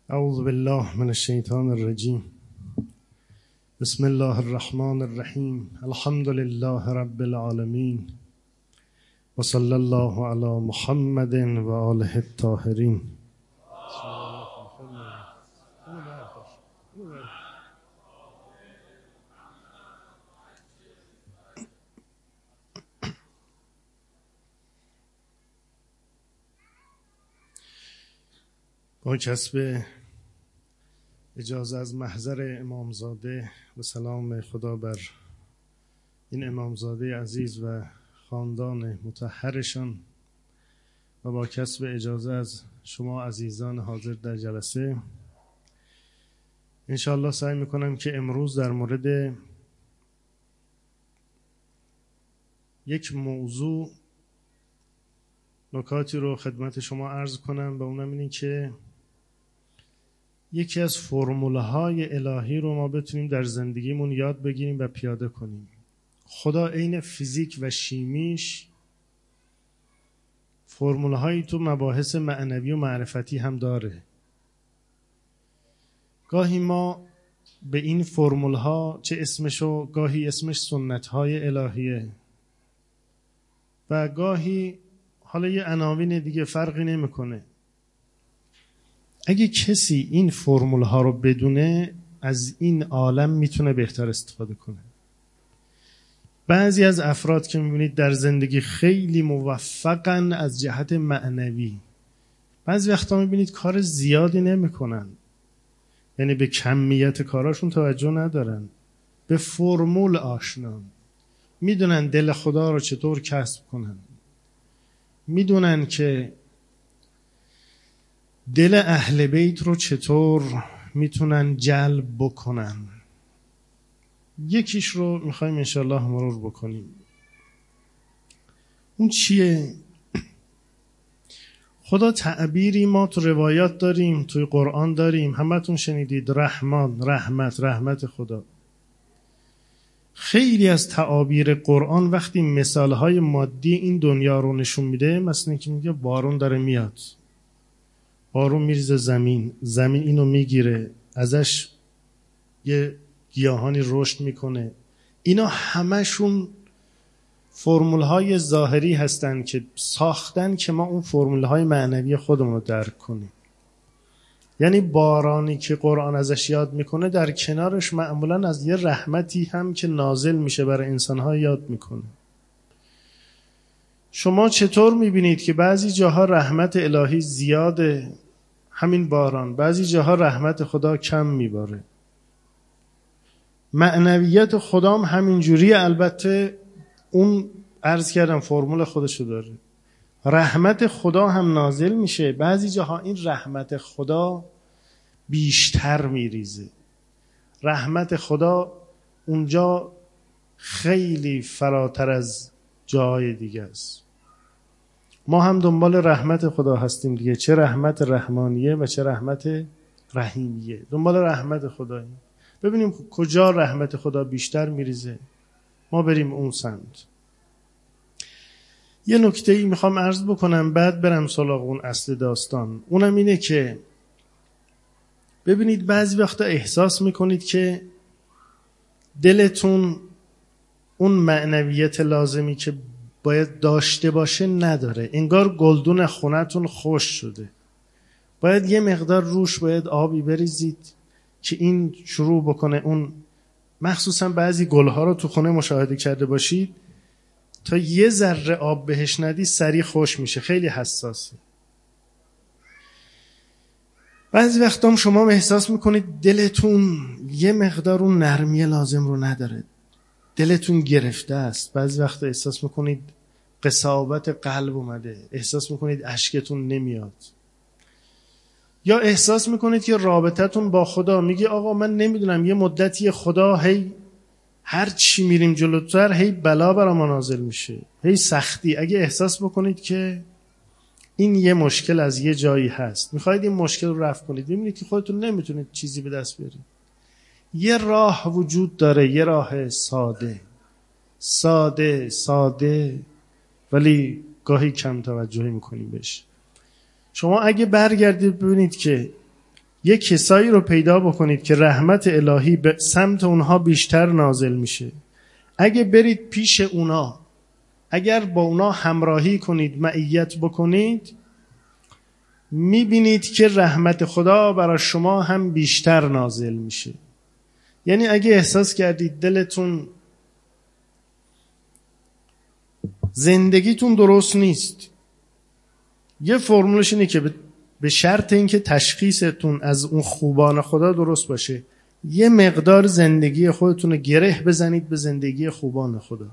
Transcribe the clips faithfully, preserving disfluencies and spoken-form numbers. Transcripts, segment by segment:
اعوذ بالله من الشیطان الرجیم. بسم الله الرحمن الرحیم. الحمد لله رب العالمین و صلی الله علی محمد و آله الطاهرین. با کسب اجازه از محضر امامزاده و سلام خدا بر این امامزاده عزیز و خاندان مطهرشان و با کسب اجازه از شما عزیزان حاضر در جلسه، انشاءالله سعی میکنم که امروز در مورد یک موضوع نکاتی رو خدمت شما عرض کنم و اونم اینه که یکی از فرموله های الهی رو ما بتونیم در زندگیمون یاد بگیریم و پیاده کنیم. خدا عین فیزیک و شیمیش فرموله هایی تو مباحث معنوی و معرفتی هم داره. گاهی ما به این فرموله ها چه اسمشو، گاهی اسمش سنت های الهیه و گاهی حالا یه عناوین دیگه، فرقی نمیکنه. اگه کسی این فرمول ها رو بدونه از این عالم میتونه بهتر استفاده کنه. بعضی از افراد که میبینید در زندگی خیلی موفقن از جهت معنوی، بعضی وقتا میبینید کار زیادی نمیکنن، یعنی به کمیت کاراشون توجه ندارن، به فرمول آشنان، میدونن دل خدا رو چطور کسب کنن، میدونن که دل اهل بیت رو چطور میتونن جلب بکنن. یکیش رو میخوایم انشاءالله مرور بکنیم. اون چیه؟ خدا تعبیری ما تو روایات داریم، توی قرآن داریم، همتون شنیدید، رحمان، رحمت، رحمت خدا. خیلی از تعابیر قرآن وقتی مثالهای مادی این دنیا رو نشون میده، مثلا که میگه بارون داره میاد، بارون میریزه زمین، زمین اینو میگیره، ازش یه گیاهانی رشد میکنه، اینا همشون فرمول های ظاهری هستن که ساختن که ما اون فرمول های معنوی خودمون رو درک کنیم. یعنی بارانی که قرآن ازش یاد میکنه در کنارش معمولا از یه رحمتی هم که نازل میشه برای انسانها یاد میکنه. شما چطور میبینید که بعضی جاها رحمت الهی زیاده، همین باران، بعضی جاها رحمت خدا کم میباره. معنویت خدام همین جوری، البته اون عرض کردم فرمول خودشو داره. رحمت خدا هم نازل میشه، بعضی جاها این رحمت خدا بیشتر میریزه. رحمت خدا اونجا خیلی فراتر از جای دیگه است. ما هم دنبال رحمت خدا هستیم دیگه، چه رحمت رحمانیه و چه رحمت رحیمیه. دنبال رحمت خداییم، ببینیم کجا رحمت خدا بیشتر میریزه، ما بریم اون سمت. یه نکته ای میخوام عرض بکنم بعد برم سراغ اون اصل داستان. اونم اینه که ببینید بعضی وقتا احساس میکنید که دلتون اون معنویت لازمی که باید داشته باشه نداره، انگار گلدون خونتون خوش شده، باید یه مقدار روش باید آبی بریزید که این شروع بکنه اون، مخصوصا بعضی گلها رو تو خونه مشاهده کرده باشید، تا یه ذره آب بهش ندی سریع خوش میشه، خیلی حساسه. بعضی وقتا هم شما احساس میکنید دلتون یه مقدار اون نرمی لازم رو نداره، دلتون گرفته است. بعضی وقتا احساس میکنید قساوت قلب اومده، احساس میکنید اشکتون نمیاد، یا احساس میکنید که رابطتون با خدا، میگه آقا من نمیدونم یه مدتی خدا هی هر چی میریم جلوتر هی بلا برام نازل میشه، هی سختی. اگه احساس بکنید که این یه مشکل از یه جایی هست، میخواید این مشکل رو رفع کنید، میبینید که خودتون نمیتونید چیزی به دست بیارید، یه راه وجود داره، یه راه ساده ساده ساده ولی گاهی کم توجهی میکنیم بهش. شما اگه برگردید ببینید که یه کسایی رو پیدا بکنید که رحمت الهی به سمت اونها بیشتر نازل میشه. اگه برید پیش اونا، اگر با اونا همراهی کنید، معیت بکنید، میبینید که رحمت خدا برای شما هم بیشتر نازل میشه. یعنی اگه احساس کردید دلتون، زندگیتون درست نیست، یه فرمولش اینه که به شرط اینکه تشخیصتون از اون خوبان خدا درست باشه، یه مقدار زندگی خودتون رو گره بزنید به زندگی خوبان خدا.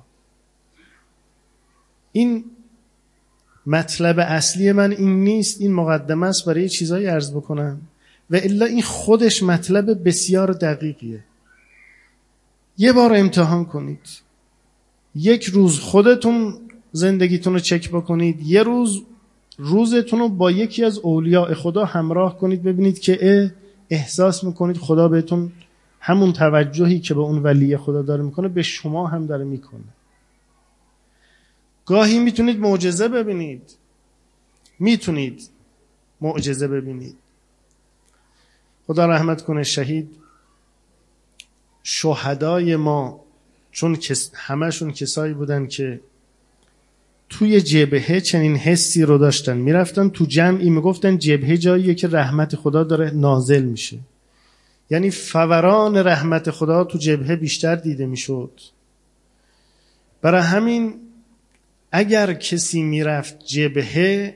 این مطلب اصلی من این نیست، این مقدمه است برای یه چیزایی عرض بکنم و الا این خودش مطلب بسیار دقیقیه. یه بار امتحان کنید، یک روز خودتون زندگیتون رو چک بکنید، یه روز روزتون رو با یکی از اولیاء خدا همراه کنید، ببینید که احساس میکنید خدا بهتون همون توجهی که به اون ولی خدا داره میکنه به شما هم داره میکنه. گاهی میتونید معجزه ببینید، میتونید معجزه ببینید. خدا رحمت کنه شهید شهدای ما، چون کس همشون کسایی بودن که توی جبهه چنین حسی رو داشتن، میرفتن تو جمعی میگفتن جبهه جاییه که رحمت خدا داره نازل میشه، یعنی فوران رحمت خدا تو جبهه بیشتر دیده میشد. برای همین اگر کسی میرفت جبهه،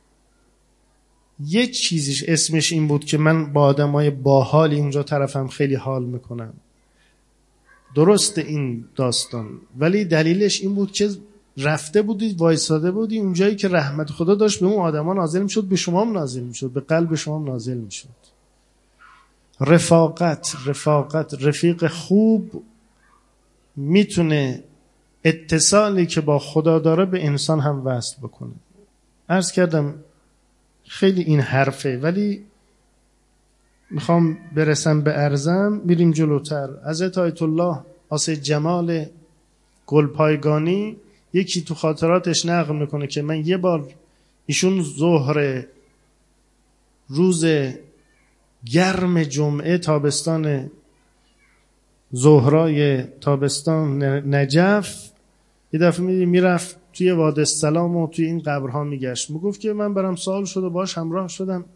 یه چیزیش اسمش این بود که من با آدمای باحالی اونجا طرفم خیلی حال میکنم. درست این داستان، ولی دلیلش این بود که رفته بودید وایساده بودی اونجایی که رحمت خدا داشت به اون آدما نازل میشد، به شما هم نازل میشد، به قلب شما هم نازل میشد. رفاقت رفاقت رفیق خوب میتونه اتصالی که با خدا داره به انسان هم وصل بکنه. عرض کردم خیلی این حرفه، ولی میخوام برسم به عرضم، میریم جلوتر. حضرت آیت الله آسد جمال گلپایگانی یکی تو خاطراتش نقل میکنه که من یه بار، ایشون ظهر روز گرم جمعه تابستان، ظهرای تابستان نجف، یه دفعه میدی میرفت توی وادی السلام و توی این قبرها میگشت. میگفت که من برام سوال شد و باش همراه شدم،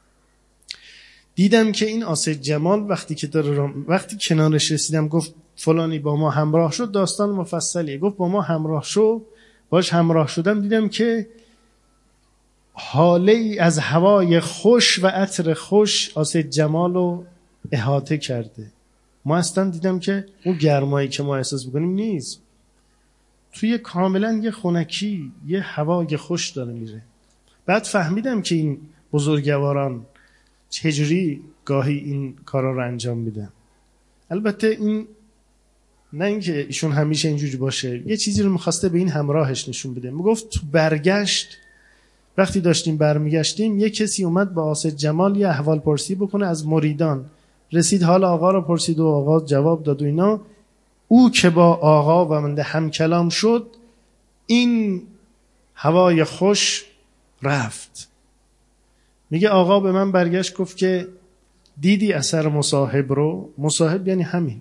دیدم که این آسد جمال وقتی که داره وقتی کنارش رسیدم گفت فلانی با ما همراه شد، داستان مفصلیه. گفت با ما همراه شو، باش همراه شدم، دیدم که حاله ای از هوای خوش و عطر خوش آسد جمال رو احاطه کرده. ما اصلا دیدم که اون گرمایی که ما احساس میکنیم نیست، توی کاملا یه خنکی، یه هوای خوش داره میره. بعد فهمیدم که این بزرگواران چجوری گاهی این کارا رو انجام میدن. البته این نه اینکه ایشون همیشه اینجوری باشه، یه چیزی رو میخواسته به این همراهش نشون بده. میگفت تو برگشت، وقتی داشتیم برمیگشتیم، یه کسی اومد با آسد جمال یه احوال پرسی بکنه از مریدان، رسید حال آقا رو پرسید و آقا جواب داد و اینا. او که با آقا و من هم کلام شد، این هوای خوش رفت. میگه آقا به من برگشت گفت که دیدی اثر مصاحب رو؟ مصاحب یعنی همین،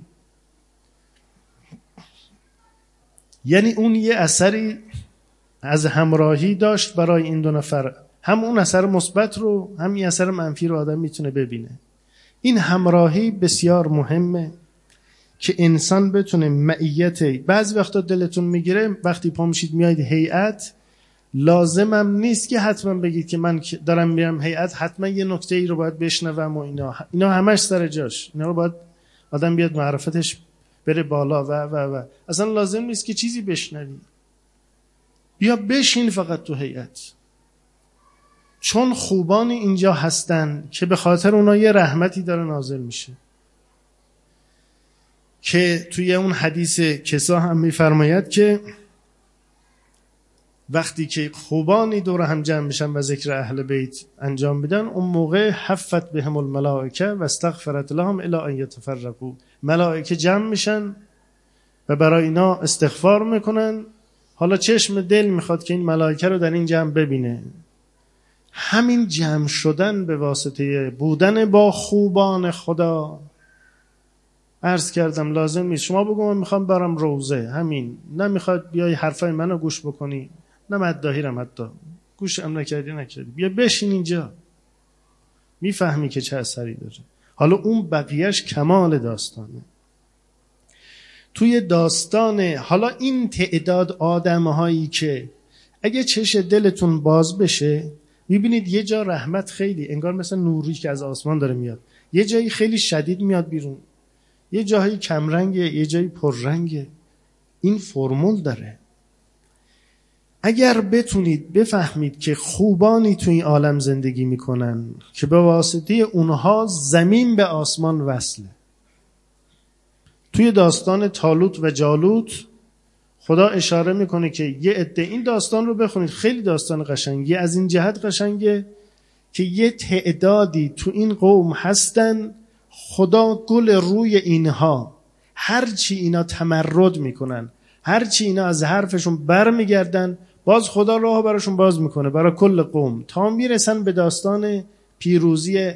یعنی اون یه اثری از همراهی داشت برای این دو نفر، هم اون اثر مثبت رو هم این اثر منفی رو آدم میتونه ببینه. این همراهی بسیار مهمه که انسان بتونه معیت. بعضی وقتا دلتون میگیره وقتی پا میشید میایید هیئت، لازمم نیست که حتما بگید که من دارم میرم هیئت حتما یه نکته ای رو باید بشنوم و اینا اینا همش سر جاش، اینا رو باید آدم بیاد معرفتش بره بالا و و و اصلا لازم نیست که چیزی بشنوی، بیا بشین فقط تو هیئت، چون خوبانی اینجا هستن که به خاطر اونا یه رحمتی داره نازل میشه. که توی اون حدیث کسا هم میفرماید که وقتی که خوبانی دور هم جمع بشن و ذکر اهل بیت انجام بدن، اون موقع حفت بهم الملائکه و استغفرت لهم الی ان یتفرقوا، ملائکه جمع میشن و برای اینا استغفار میکنن. حالا چشم دل میخواد که این ملائکه رو در این جمع ببینه، همین جمع شدن به واسطه بودن با خوبان خدا. عرض کردم لازم نیست شما بگو من میخوام برم روزه، همین، نمیخواد بیای حرفای منو گوش بکنی، نه مداهیرم حتی گوش هم نکردی نکردی، بیا بشین اینجا، میفهمی که چه اثری داره. حالا اون بقیهش کمال داستانه. توی داستان حالا این تعداد آدم‌هایی که اگه چش دلتون باز بشه میبینید یه جا رحمت خیلی انگار مثلا نوری که از آسمان داره میاد، یه جایی خیلی شدید میاد بیرون، یه جایی کمرنگه، یه جایی پررنگه. این فرمول داره. اگر بتونید بفهمید که خوبانی توی این عالم زندگی میکنن که به واسطه اونها زمین به آسمان وصله. توی داستان طالوت و جالوت خدا اشاره میکنه که یه عده، این داستان رو بخونید خیلی داستان قشنگی، از این جهت قشنگه که یه تعدادی تو این قوم هستن خدا گل روی اینها، هرچی اینا تمرد میکنن، هرچی اینا از حرفشون بر میگردن، باز خدا راه براشون باز میکنه برای کل قوم، تا میرسن به داستان پیروزی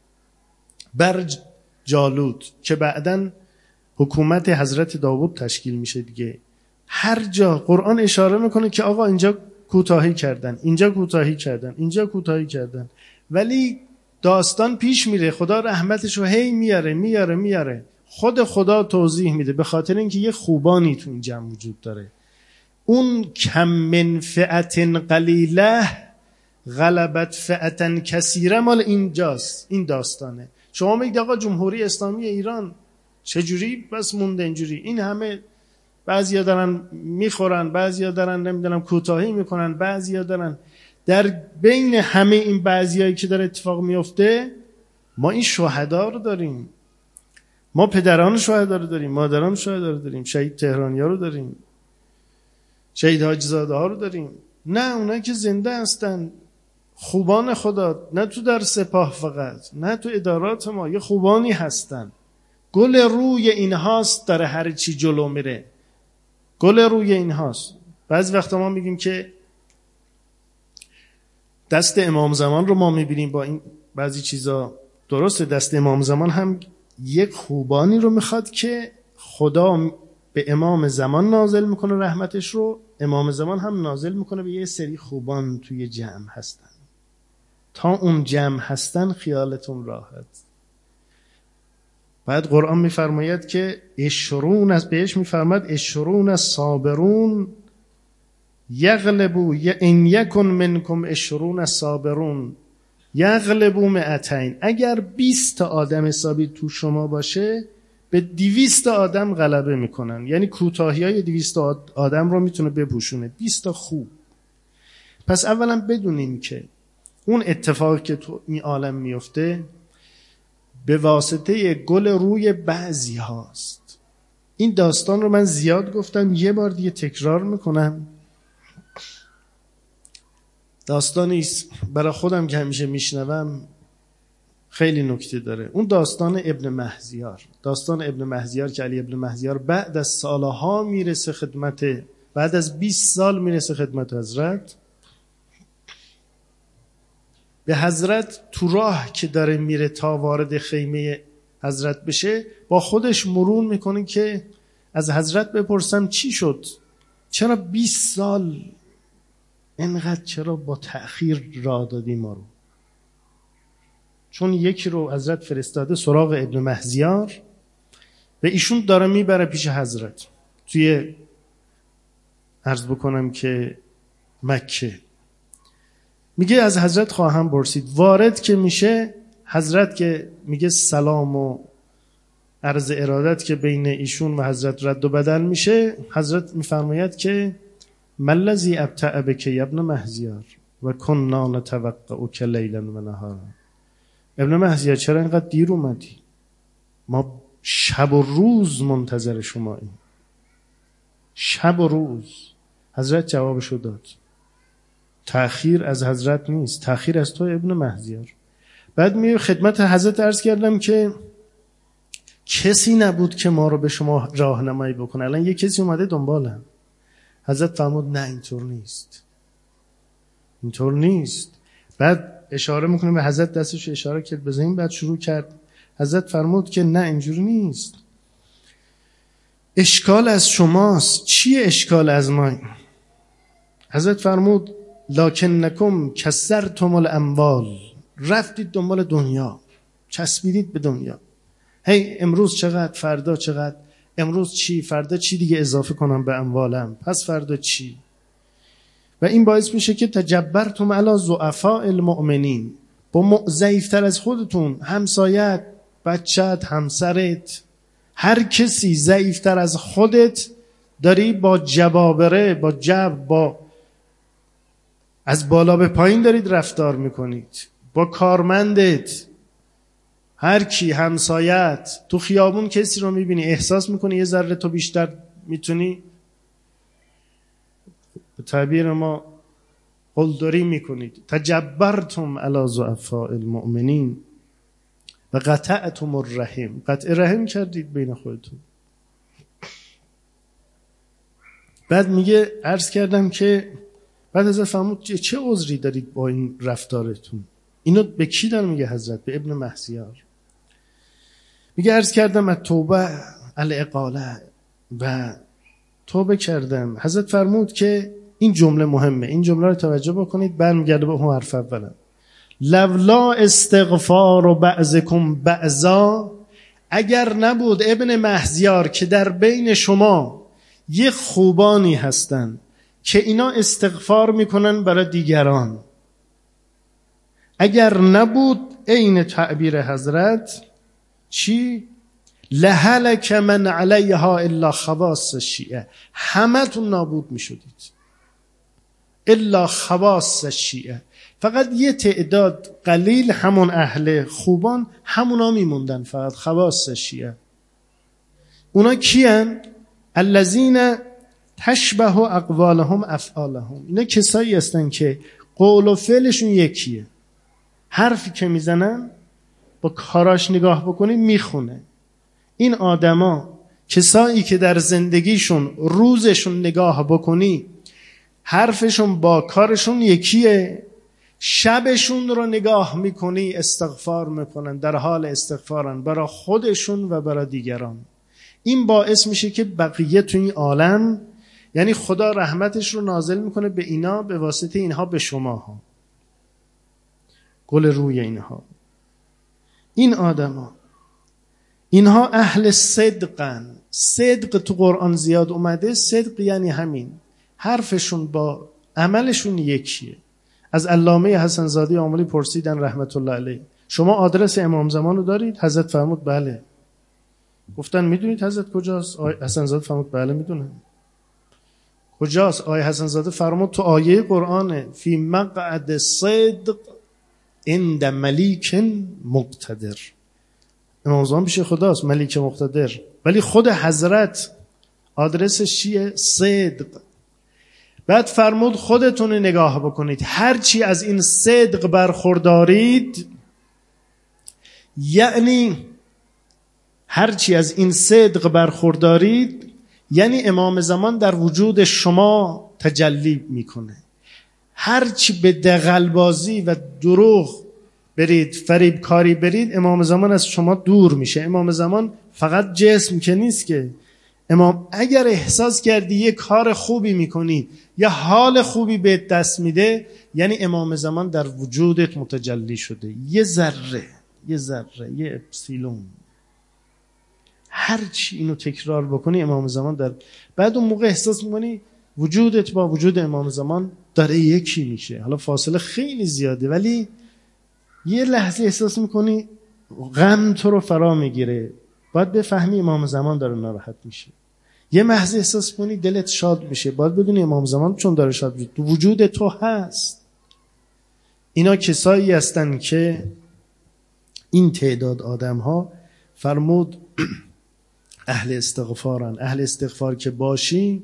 بر جالوت که بعدن حکومت حضرت داوود تشکیل میشه دیگه. هر جا قرآن اشاره میکنه که آقا اینجا کوتاهی کردن، اینجا کوتاهی کردن، اینجا کوتاهی کردن، ولی داستان پیش میره، خدا رحمتشو هی میاره میاره میاره. خود خدا توضیح میده به خاطر اینکه یه خوبانی تو این جمع وجود داره. اون کم من فئت قلیله غلبت فئتا کثیره مال اینجاست، این داستانه. شما میگید آقا جمهوری اسلامی ایران چجوری بس مونده اینجوری، این همه بعضیا دارن میخورن، بعضیا دارن نمیدونم کوتاهی میکنن، بعضیا دارن. در بین همه این بعضیایی که داره اتفاق میفته ما این شهدا رو داریم، ما پدران شهدا رو داریم، مادران شهدا رو داریم، شهید تهرانی‌ها رو داریم، شهید حاجی‌زاده ها رو داریم. نه اونایی که زنده هستن خوبان خدا، نه تو در سپاه فقط، نه تو ادارات ما، یه خوبانی هستن. گل روی اینهاست داره هر چی جلو میره، گل روی اینهاست. بعضی وقتا ما میگیم که دست امام زمان رو ما میبینیم با این بعضی چیزا، درسته دست امام زمان هم یک خوبانی رو میخواد که خدا به امام زمان نازل میکنه رحمتش رو، امام زمان هم نازل میکنه به یه سری خوبان توی جمع هستن. تا اون جمع هستن خیالتون راحت. بعد قرآن میفرماید که اشرون از بهش میفرماید اشرون از صابرون یغلبو ان یکن منکم اشرون از صابرون یغلبو مئتین. اگر بیست تا آدم حسابی تو شما باشه به دویست آدم غلبه میکنن، یعنی کوتاهیای دویست آدم رو میتونه بپوشونه. بیست تا خوب. پس اولا بدونیم که اون اتفاقی که تو این عالم میفته به واسطه گل روی بعضی هاست. این داستان رو من زیاد گفتم، یه بار دیگه تکرار میکنم. داستانی است برای خودم که همیشه میشنوم خیلی نکته داره. اون داستان ابن مهزیار، داستان ابن مهزیار که علی ابن مهزیار بعد از سالها میرسه خدمت، بعد از بیست سال میرسه خدمت حضرت. به حضرت تو راه که داره میره تا وارد خیمه حضرت بشه با خودش مرور میکنه که از حضرت بپرسم چی شد، چرا بیست سال اینقدر، چرا با تأخیر راه دادی ما رو؟ چون یکی رو حضرت فرستاده سراغ ابن مهزیار و ایشون داره میبره پیش حضرت توی عرض بکنم که مکه. میگه از حضرت خواهم پرسید. وارد که میشه حضرت که میگه سلام و عرض ارادت که بین ایشون و حضرت رد و بدل میشه، حضرت میفرماید که ملذی ابتع بک ابن مهزیار و کنا نتوقعک لیلا و نهارا. ابن مهزیار چرا اینقدر دیر اومدی؟ ما شب و روز منتظر شماییم، شب و روز. حضرت جوابشو داد تأخیر از حضرت نیست، تأخیر از تو ابن مهزیار. بعد می خدمت حضرت عرض کردم که کسی نبود که ما رو به شما راهنمایی بکنه، الان یه کسی اومده دنبالم. حضرت فرمود نه اینطور نیست، اینطور نیست. بعد اشاره میکنه به حضرت، دستش اشاره کرد بزنین، بعد شروع کرد. حضرت فرمود که نه اینجوری نیست، اشکال از شماست. چیه اشکال از ما؟ حضرت فرمود لکنکم کسرتم الاموال، رفتید دنبال دنیا، چسبیدید به دنیا. هی امروز چقدر، فردا چقدر، امروز چی، فردا چی دیگه اضافه کنم به اموالم، پس فردا چی. و این باعث میشه که تجبرتم علی ضعفاء المؤمنین، با ضعیفتر از خودتون، همسایت، بچت، همسرت، هر کسی ضعیفتر از خودت داری با جبابره، با جبر، با از بالا به پایین دارید رفتار میکنید. با کارمندت، هر کی، همسایت، تو خیابون کسی رو میبینی احساس میکنی یه ذره تو بیشتر میتونی، به تعبیر ما قلدری میکنید. تجبرتم علی ضعفاء المؤمنین و قطعتم الرحم، قطع رحم کردید بین خودتون. بعد میگه عرض کردم که بعد حضرت فرمود چه عذری دارید با این رفتارتون؟ اینو به کی داره میگه حضرت؟ به ابن مهزیار. میگه عرض کردم از توبه الاقاله و توبه کردم. حضرت فرمود که این جمله مهمه، این جمله رو توجه بکنید، برمیگرده به اون حرف اولا. لولا استغفار و بعضکم بعضا، اگر نبود ابن مهزیار که در بین شما یه خوبانی هستن که اینا استغفار میکنن برای دیگران، اگر نبود عین تعبیر حضرت چی؟ لهلک من علیها الا خواص الشیعه، همه تون نابود میشدید الا خواص الشیعه، فقط یه تعداد قلیل همون اهل خوبان همونا میموندن، فقط خواص الشیعه. اونا کیان؟ الذین تشبه اقوالهم افعالهم، اینا کسایی هستن که قول و فعلشون یکیه، حرفی که میزنن با کاراش نگاه بکنی میخونه. این آدما کسایی که در زندگیشون روزشون نگاه بکنی حرفشون با کارشون یکیه، شبشون رو نگاه میکنی استغفار میکنن، در حال استغفارن برای خودشون و برای دیگران. این باعث میشه که بقیه تو این عالم، یعنی خدا رحمتش رو نازل میکنه به اینا به واسطه اینها به شماها، گل روی اینها. این آدما، اینها اهل صدقن. صدق تو قرآن زیاد اومده. صدق یعنی همین، حرفشون با عملشون یکیه. از علامه حسن زاده آملی پرسیدن رحمت الله علیه شما آدرس امام زمان رو دارید؟ حضرت فرمود بله. گفتن میدونید حضرت کجاست؟ آقای حسن زاده فرمود بله میدونم. کجاست؟ آقای حسن زاده فرمود تو آیه قرآنه، فی مقعد صدق عند ملیک مقتدر. امام زمان پیش خداست، ملیک مقتدر، ولی خود حضرت آدرسش چیه؟ صدق. بعد فرمود خودتون نگاه بکنید، هرچی از این صدق برخوردارید، یعنی هرچی از این صدق برخوردارید یعنی امام زمان در وجود شما تجلی میکنه. هرچی به دغلبازی و دروغ برید، فریب کاری برید، امام زمان از شما دور میشه. امام زمان فقط جسم که نیست که. امام اگر احساس کردی یه کار خوبی میکنی یا حال خوبی بهت دست میده، یعنی امام زمان در وجودت متجلی شده. یه ذره، یه ذره، یه اپسیلون. هر چی اینو تکرار بکنی امام زمان در بعد اون موقع احساس میکنی وجودت با وجود امام زمان داره یکی میشه. حالا فاصله خیلی زیاده ولی یه لحظه احساس میکنی غم تو رو فرا میگیره، باید بفهمی امام زمان داره ناراحت میشه. یه لحظه احساس کنی دلت شاد میشه، باید بدونی امام زمان چون داره شاد میشه تو وجود تو هست. اینا کسایی هستن که این تعداد آدم ها فرمود اهل استغفارن. اهل استغفار که باشی.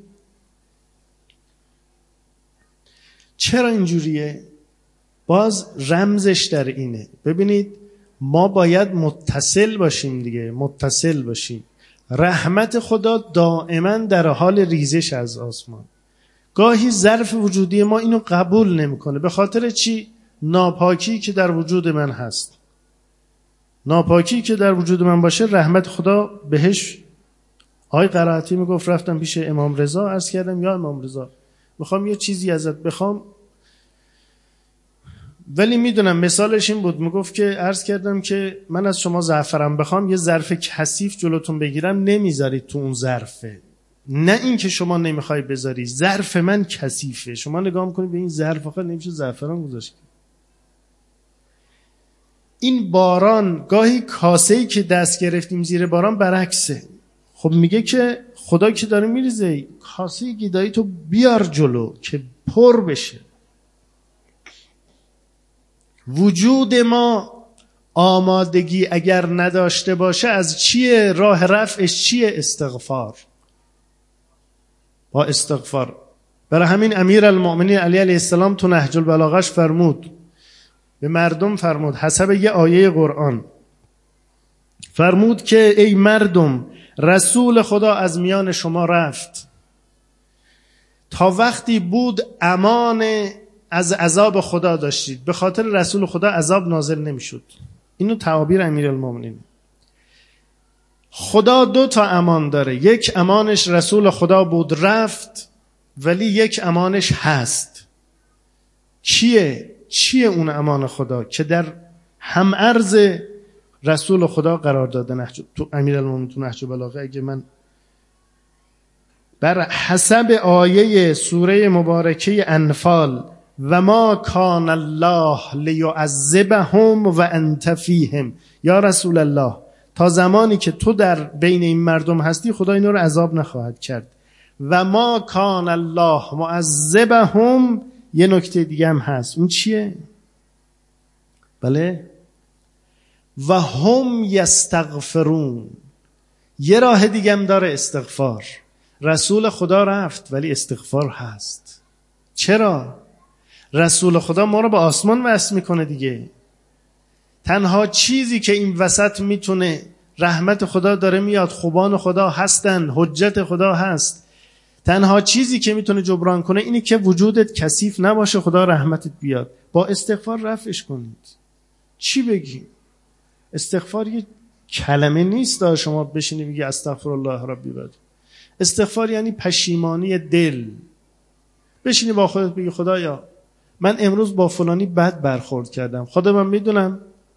چرا اینجوریه؟ باز رمزش در اینه. ببینید ما باید متصل باشیم دیگه، متصل باشیم. رحمت خدا دائما در حال ریزش از آسمان. گاهی ظرف وجودی ما اینو قبول نمیکنه. به خاطر چی؟ ناپاکی که در وجود من هست، ناپاکی که در وجود من باشه، رحمت خدا بهش. آقای قرائتی میگفت رفتم پیش امام رضا، عرض کردم یا امام رضا میخوام یه چیزی ازت بخوام، ولی میدونم مثالش این بود، میگفت که عرض کردم که من از شما زعفران بخوام، یه ظرف کثیف جلوتون بگیرم نمیذارید تو اون ظرفه، نه این که شما نمیخوای بذاری، ظرف من کثیفه، شما نگاه میکنید به این ظرف، آخه نمیشه زعفران گذاشت. این باران گاهی کاسه‌ای که دست گرفتیم زیر باران برعکسه. خب میگه که خدا که داره میریزه، کاسه گیدایی تو بیار جلو که پر بشه. وجود ما آمادگی اگر نداشته باشه از چیه راه رفعش؟ چیه؟ استغفار. با استغفار. برای همین امیر المؤمنین علی علیه السلام تو نهج البلاغه‌اش فرمود، به مردم فرمود حسب یه آیه قرآن، فرمود که ای مردم رسول خدا از میان شما رفت، تا وقتی بود امان از عذاب خدا داشتید، به خاطر رسول خدا عذاب نازل نمیشد. اینو تعابیر امیرالمومنین. خدا دو تا امان داره، یک امانش رسول خدا بود رفت، ولی یک امانش هست. چیه؟ چیه اون امان خدا که در هم ارز رسول خدا قرار داده؟ نهج تو امیرالمومنین تو نهج البلاغه، اگه من بر حسب آیه سوره مبارکه انفال، و ما کان الله لیعذبهم و انت فیهم، یا رسول الله تا زمانی که تو در بین این مردم هستی خدا اینا رو عذاب نخواهد کرد. و ما کان الله معذبهم، یه نکته دیگه هم هست، اون چیه؟ بله، و هم یستغفرون، یه راه دیگه هم داره استغفار. رسول خدا رفت ولی استغفار هست. چرا؟ رسول خدا ما رو به آسمان وصل میکنه دیگه. تنها چیزی که این وسط میتونه، رحمت خدا داره میاد، خوبان خدا هستن، حجت خدا هست، تنها چیزی که میتونه جبران کنه اینی که وجودت کثیف نباشه، خدا رحمتت بیاد. با استغفار رفعش کنید. چی بگی؟ استغفار یه کلمه نیست شما بشینی بگی استغفر الله ربی بد. استغفار یعنی پشیمانی دل. بشینی با خودت بگی خدایا من امروز با فلانی بد برخورد کردم، خدا من میدونم،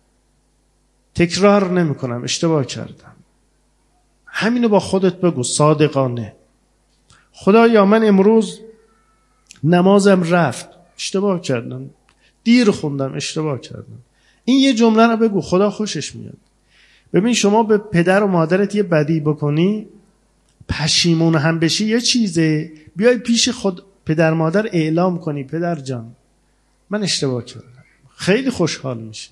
تکرار نمی کنم، اشتباه کردم. همینو با خودت بگو صادقانه. خدایا من امروز نمازم رفت، اشتباه کردم، دیر خوندم، اشتباه کردم. این یه جمله رو بگو، خدا خوشش میاد. ببین شما به پدر و مادرت یه بدی بکنی، پشیمون هم بشی یه چیزه، بیای پیش خود پدر مادر اعلام کنی پدر جان من اشتباه کردم، خیلی خوشحال میشه.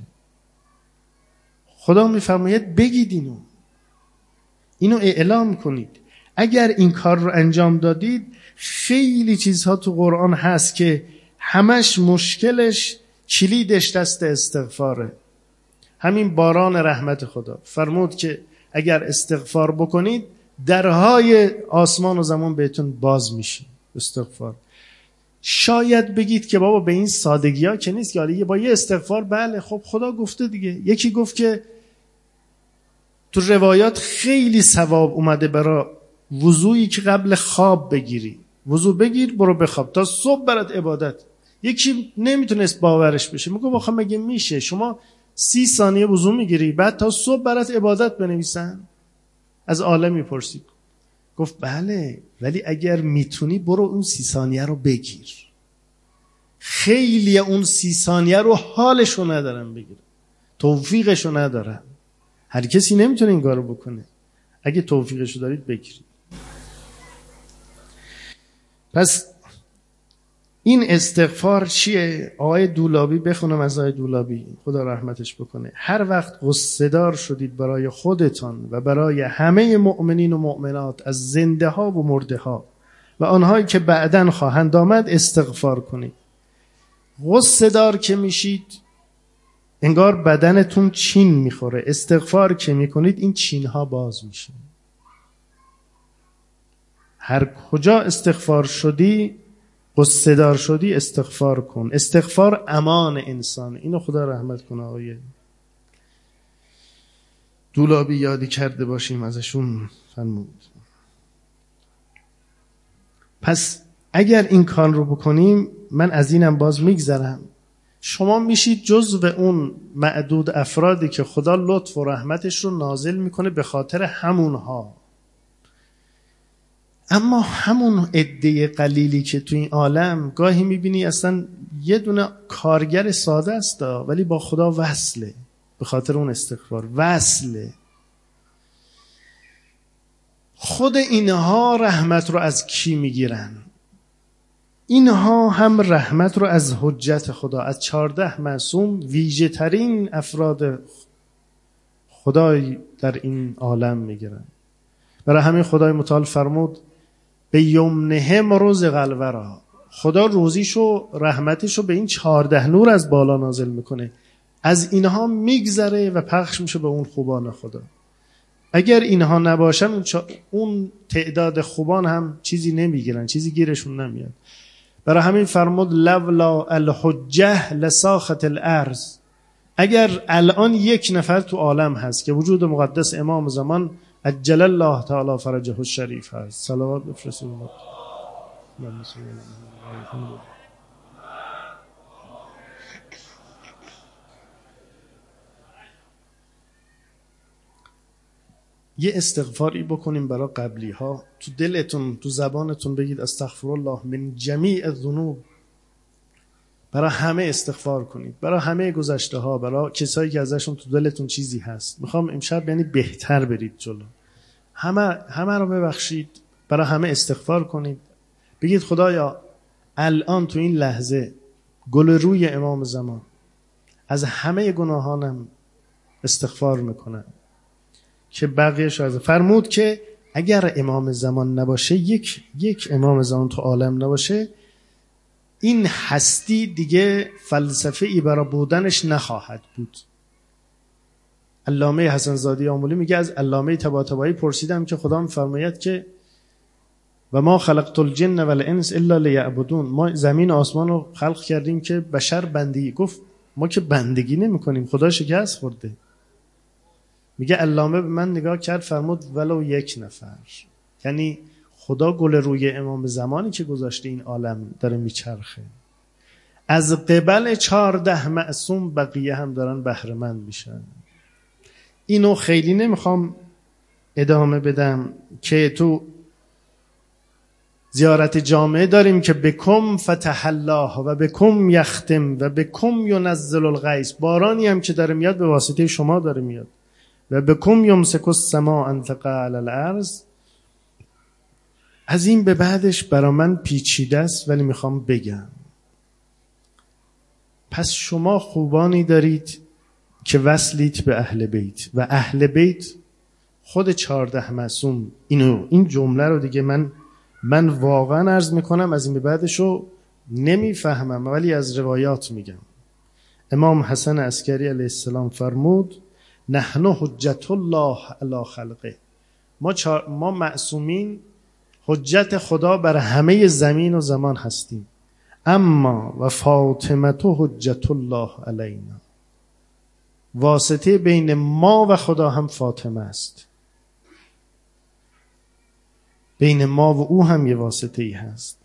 خدا میفرماید بگید اینو اینو اعلام کنید. اگر این کار رو انجام دادید، خیلی چیزها تو قرآن هست که همش مشکلش کلیدش دست استغفاره. همین باران رحمت خدا فرمود که اگر استغفار بکنید درهای آسمان و زمان بهتون باز میشه. استغفار. شاید بگید که بابا به این سادگی ها که نیست که حالا با یه استغفار، بله خب خدا گفته دیگه. یکی گفت که تو روایات خیلی ثواب اومده برای وضویی که قبل خواب بگیری، وضو بگیر برو بخواب تا صبح برات عبادت. یکی نمیتونست باورش بشه، میگه واخه مگه میشه شما سی ثانیه وضو میگیری بعد تا صبح برات عبادت بنویسن؟ از عالم میپرسید. گفت بله، ولی اگر میتونی برو اون سی ثانیه رو بگیر. خیلی اون سی ثانیه رو حالشو ندارن بگیرن، توفیقشو ندارن. هر کسی نمیتونه این کارو بکنه. اگه توفیقشو دارید بگیرید. پس این استغفار چیه؟ آقای دولابی، بخونم از آقای دولابی خدا رحمتش بکنه، هر وقت غصه دار شدید برای خودتان و برای همه مؤمنین و مؤمنات از زنده ها و مرده ها و آنهایی که بعداً خواهند آمد استغفار کنید. غصه دار که میشید انگار بدنتون چین میخوره، استغفار که میکنید این چین ها باز میشه. هر کجا استغفار شدی قصه دار شدی استغفار کن. استغفار امان انسان. اینو خدا رحمت کنه آقای دولابی یادی کرده باشیم ازشون فرمود. پس اگر این کار رو بکنیم، من از اینم باز میگذرم، شما میشید جزو اون معدود افرادی که خدا لطف و رحمتش رو نازل میکنه به خاطر همونها. اما همون عده قلیلی که تو این عالم گاهی میبینی اصلا یه دونه کارگر ساده است ولی با خدا وصله، به خاطر اون استغفار وصله. خود اینها رحمت رو از کی میگیرن؟ اینها هم رحمت رو از حجت خدا، از چارده معصوم، ویژه ترین افراد خدای در این عالم میگیرن. برای همین خدای متعال فرمود به یمنهم رزق الورا، خدا روزیشو رحمتشو به این چارده نور از بالا نازل میکنه، از اینها میگذره و پخش میشه به اون خوبان خدا. اگر اینها نباشن اون تعداد خوبان هم چیزی نمیگیرن، چیزی گیرشون نمیاد. برای همین فرمود لولا الحجه لساخت الارض، اگر الان یک نفر تو عالم هست که وجود مقدس امام زمان عجل الله تعالی فرجه الشریف هست، صلوات بفرستید. یه استغفاری بکنیم برای قبلی ها، تو دلتون تو زبانتون بگید استغفر الله من جمیع الذنوب. برای همه استغفار کنید، برای همه گذشته ها، برای کسایی که ازشون تو دلتون چیزی هست. میخوام امشب یعنی بهتر برید جلو، همه همه رو ببخشید، برای همه استغفار کنید. بگید خدایا الان تو این لحظه گل روی امام زمان از همه گناهانم استغفار میکنم که بقیه‌اش از فرمود که اگر امام زمان نباشه، یک یک امام زمان تو عالم نباشه، این هستی دیگه فلسفه ای برای بودنش نخواهد بود. علامه حسن زادی آمولی میگه، از علامه طباطبایی پرسیدم که خدا میفرماید که و ما خلقت الجن والانس الا لیعبدون، ما زمین و آسمان رو خلق کردیم که بشر بندگی. گفت ما که بندگی نمی کنیم، خدا شکست خورده. میگه علامه به من نگاه کرد فرمود ولو یک نفر، یعنی خدا گل روی امام زمانی که گذاشته این عالم داره میچرخه، از قبل چارده معصوم بقیه هم دارن بهره مند میشن. اینو خیلی نمیخوام ادامه بدم که تو زیارت جامعه داریم که بکم فتح الله و بکم یختم و بکم ینزل الغیث، بارانی هم که داره میاد به واسطه شما داره میاد، و بکم یمسک السماء ان تقع علی الارض. از این به بعدش برا من پیچیده است ولی میخوام بگم. پس شما خوبانی دارید که وصلیت به اهل بیت و اهل بیت خود چارده معصوم. اینو این جمله رو دیگه من من واقعا عرض میکنم از این به بعدشو نمیفهمم ولی از روایات میگم. امام حسن عسکری علیه السلام فرمود نحن حجت الله علی خلقه، ما چار... ما معصومین حجت خدا بر همه زمین و زمان هستیم، اما و فاطمه حجت الله علینا، واسطه بین ما و خدا هم فاطمه است، بین ما و او هم یه واسطه ای هست.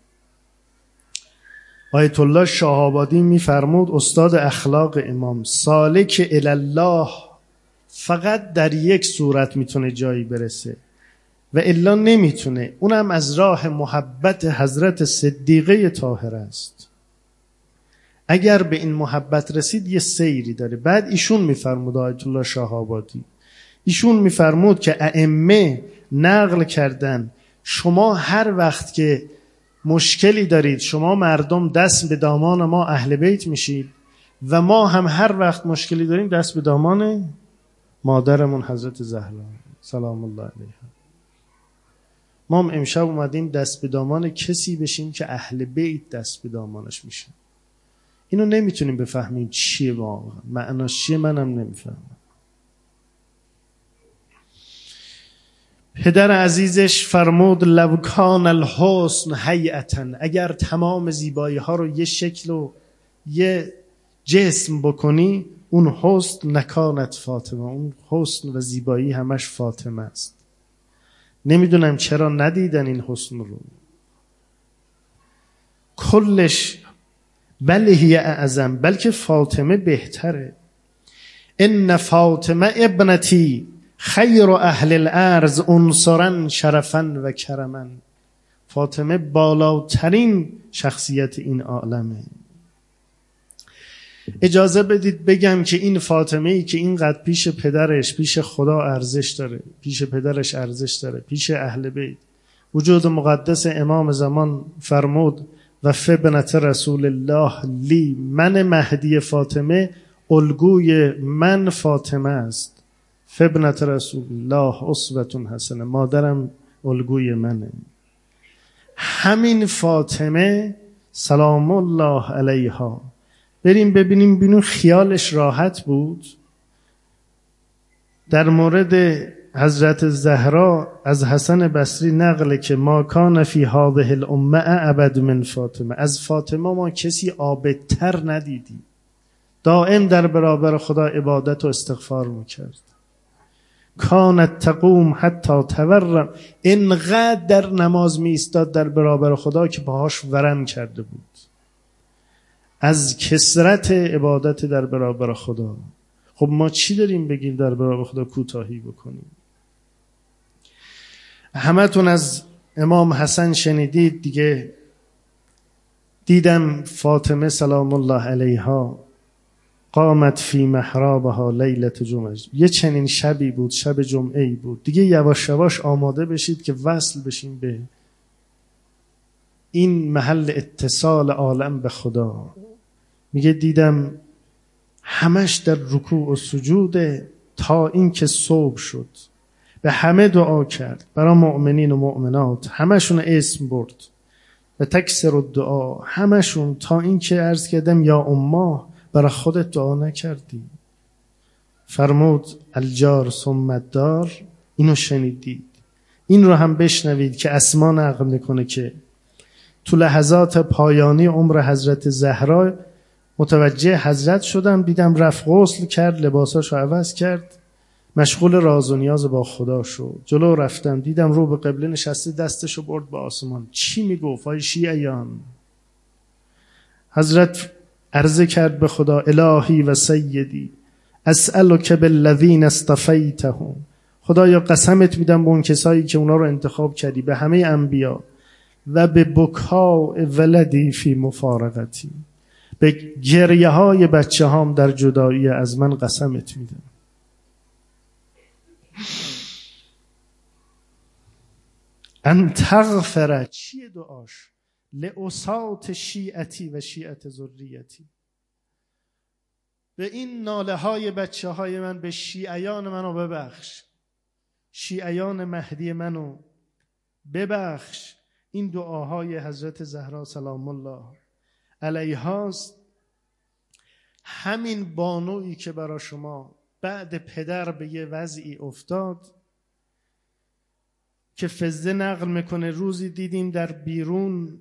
آیت الله شاه‌آبادی میفرمود استاد اخلاق امام، سالک الی الله فقط در یک صورت میتونه جایی برسه و الا نمیتونه، اونم از راه محبت حضرت صدیقه طاهره است. اگر به این محبت رسید یه سیری داره. بعد ایشون میفرمود آیت الله شاه‌آبادی، ایشون میفرمود که ائمه نقل کردن شما هر وقت که مشکلی دارید، شما مردم دست به دامان ما اهل بیت میشید و ما هم هر وقت مشکلی داریم دست به دامان مادرمون حضرت زهرا سلام الله علیها. ما هم امشب اومدیم دست به دامان کسی بشیم که اهل بیت دست به دامانش میشه. اینو نمیتونیم بفهمیم چیه واقعا، معناش چیه منم نمیفهمم. پدر عزیزش فرمود لو کان الحسن هیئتا، اگر تمام زیبایی ها رو یه شکل و یه جسم بکنی، اون حسن نکانت فاطمه، اون حسن و زیبایی همش فاطمه است. نمیدونم چرا ندیدن این حسن رو. کلش بل هی اعظم، بلکه فاطمه بهتره. ان فاطمه ابنتی خیر اهل الارض عنصرا شرفا و کرما. فاطمه بالاترین شخصیت این عالمه. اجازه بدید بگم که این فاطمه ای که اینقدر پیش پدرش، پیش خدا ارزش داره، پیش پدرش ارزش داره، پیش اهل بیت، وجود مقدس امام زمان فرمود و فبنت رسول الله لی، من مهدی فاطمه الگوی من فاطمه است. فبنت رسول الله اسوة حسنه، مادرم الگوی منه. همین فاطمه سلام الله علیها، بریم ببینیم ببینیم خیالش راحت بود. در مورد حضرت زهرا از حسن بصری نقله که ما کان فی هذه الامه ابد من فاطمه، از فاطمه ما کسی عابدتر ندیدیم. دائم در برابر خدا عبادت و استغفار میکرد. کانت تقوم حتی تورم، اینقدر در نماز می ایستاد در برابر خدا که پاهاش ورم کرده بود از کثرت عبادت در برابر خدا. خب ما چی داریم بگیم در برابر خدا کوتاهی بکنیم؟ همتون از امام حسن شنیدید دیگه. دیدم فاطمه سلام الله علیها قامت فی محرابها لیلة جمعه، یه چنین شبی بود، شب جمعه‌ای بود. دیگه یواش یواش آماده بشید که وصل بشین به این محل اتصال عالم به خدا. میگه دیدم همش در رکوع و سجود تا این که صبح شد. به همه دعا کرد، برای مؤمنین و مؤمنات همشون اسم برد و تکسر الدعا، همشون، تا این که عرض کردم یا اماه برای خودت دعا نکردی؟ فرمود الجار ثم الدار. اینو شنیدید، این رو هم بشنوید که اسما نقل میکنه که تو لحظات پایانی عمر حضرت زهرا متوجه حضرت شدم، دیدم رفت غسل کرد، لباساشو عوض کرد، مشغول راز و نیاز با خدا شد. جلو رفتم دیدم رو به قبله نشسته، دستشو برد به آسمان. چی میگفت؟ ای شیعیان. حضرت عرض کرد به خدا الهی و سیدی اسألک بالذین اصطفیتهم، خدایا قسمت میدم به اون کسایی که اونا رو انتخاب کردی، به همه انبیا، و به بکاء ولدی فی مفارقتی، به گریه های بچه هام در جدایی از من قسمت میدم. ان تغفر، چیه دعاش؟ لعصات شیعتی و شیعت ذریتی، به این ناله های بچه های من، به شیعیان منو ببخش، شیعیان مهدی منو ببخش. این دعاهای حضرت زهرا سلام الله علیهاست. همین بانویی که برای شما بعد پدر به یه وضعی افتاد که فزه نقل میکنه روزی دیدیم در بیرون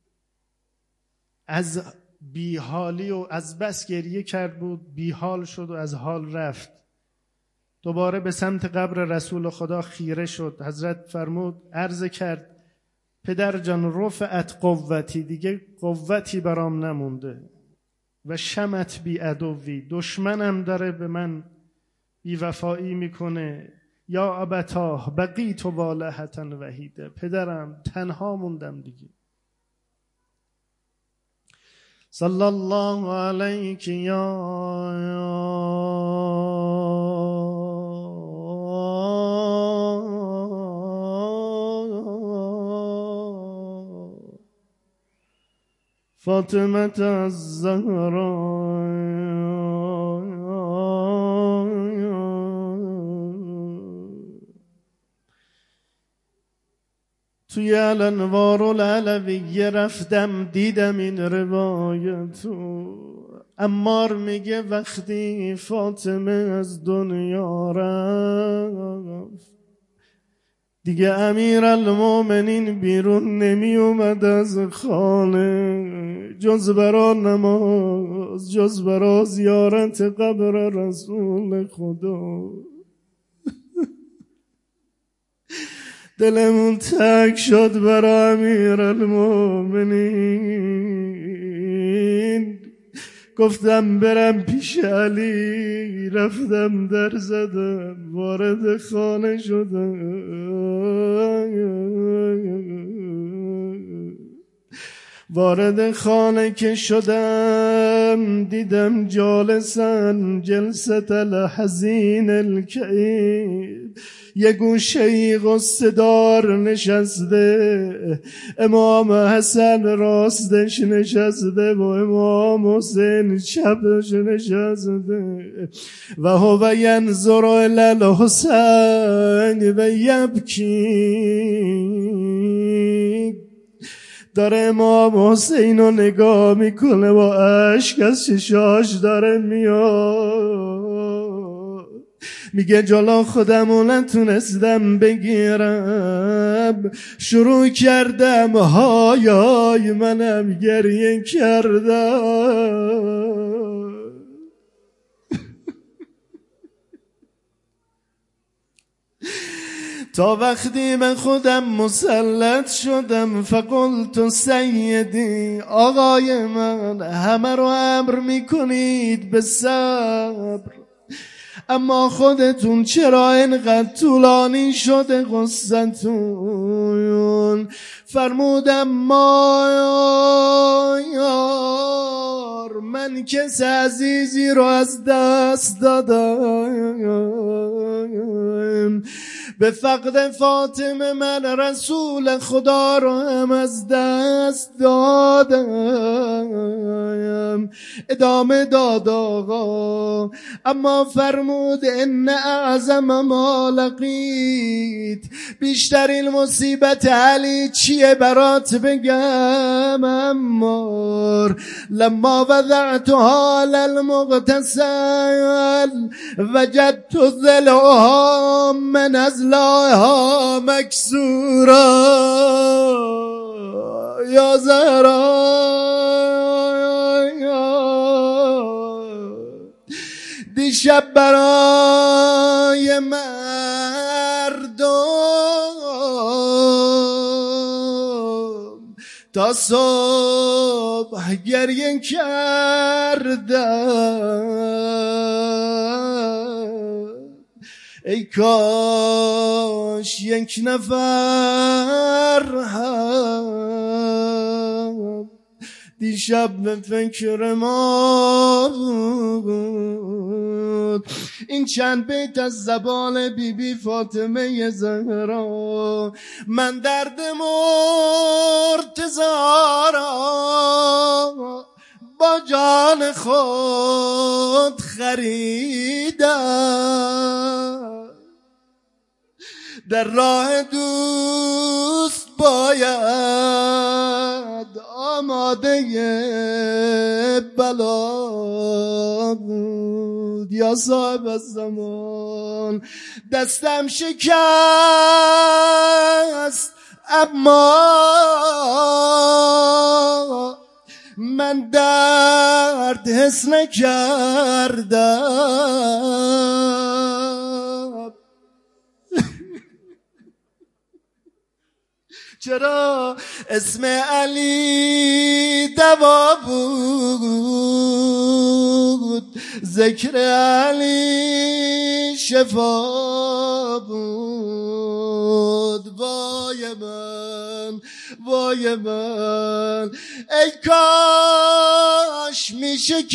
از بیحالی و از بس گریه کرد بود، بیحال شد و از حال رفت. دوباره به سمت قبر رسول خدا خیره شد. حضرت فرمود، عرض کرد پدر جان رفعت قوتی، دیگه قوتی برام نمونده، و شمت بی عدوی، دشمنم داره به من بی وفایی میکنه. یا ابتاه بقیت والهة وحیده، پدرم تنها موندم دیگه. صلی الله علیک یا فاطمه الزهرا. توی الانوار العلویه رفتم دیدم این روایتو. عمار میگه وقتی فاطمه از دنیا رفت دیگه امیرالمومنین بیرون نمی اومد از خانه جز برا نماز، جز برا زیارت قبر رسول خدا. دلمون تک شد برا امیرالمومنین، گفتم برم پیش علی، رفتم در زدم وارد خانه شدم. وارد خانه که شدم دیدم جالسن جلسة الحزین الکئیب، یه گوشه غصه دار نشسته، امام حسن راستش نشسته و امام حسین چپش نشسته. و هو ینظر الی الحسین و یبکی، داره امام حسین رو نگاه میکنه و اشک از چشاش داره میاد. میگه جلو خودمو نتونستم بگیرم، شروع کردم های های منم گریه کردم. تا وقتی من خودم مسلط شدم، فقلت سیدی، آقای من همه رو امر میکنید به صبر، اما خودتون چرا اینقدر طولانی شده قصتون؟ فرمودم مایار، من کس عزیزی رو از دست دادم، به فقد فاطمه من رسول خدا رو هم از دست دادم. ادامه داد آقا، اما فرمود ان اعظم ما لقیت، بیشترین مصیبت علی چیه برات بگم امار؟ لما وضعتها للمغتسل وجدت ضلعها من ازلائها مکسورا. یا زهرا دیشب برای مردم تا صبح گریه کردم. ای کاش یک نفر هم دیشب به فکر ما بود. این چند بیت از زبان بی بی فاطمه زهرا، من درد مرتضی را با جان خود خریدم. در راه دوست باید آماده بلا بود. یا صاحب الزمان دستم شکست، اما من درد حس نکردم. چرا اسم علی دوا بود، ذکر علی شفا بود. وای من وای من، ای کاش می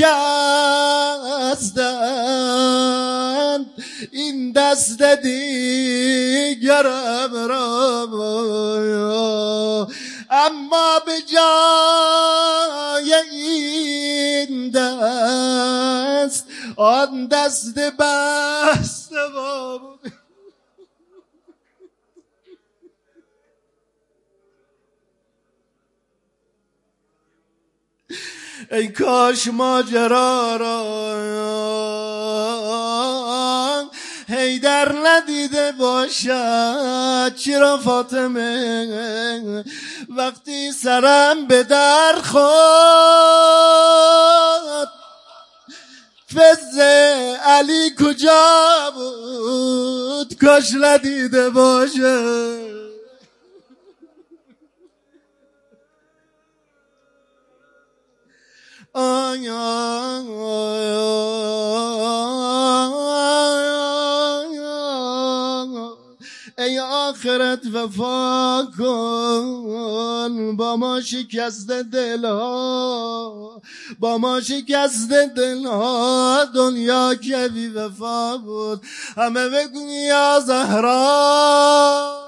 شکستند این دست دیگرم را، اما به جای این دست آن دست بسته بود. ای کاش ماجرا را حیدر ندیده باشد چرا فاطمه وقتی سرم به در خورد فز علی کجا بود کاش ندیده باشد. آی آی ای آخرت وفا کن با ما شکست دلها با ما شکست دلها دنیا که بی وفا بود همه بگو یا زهرا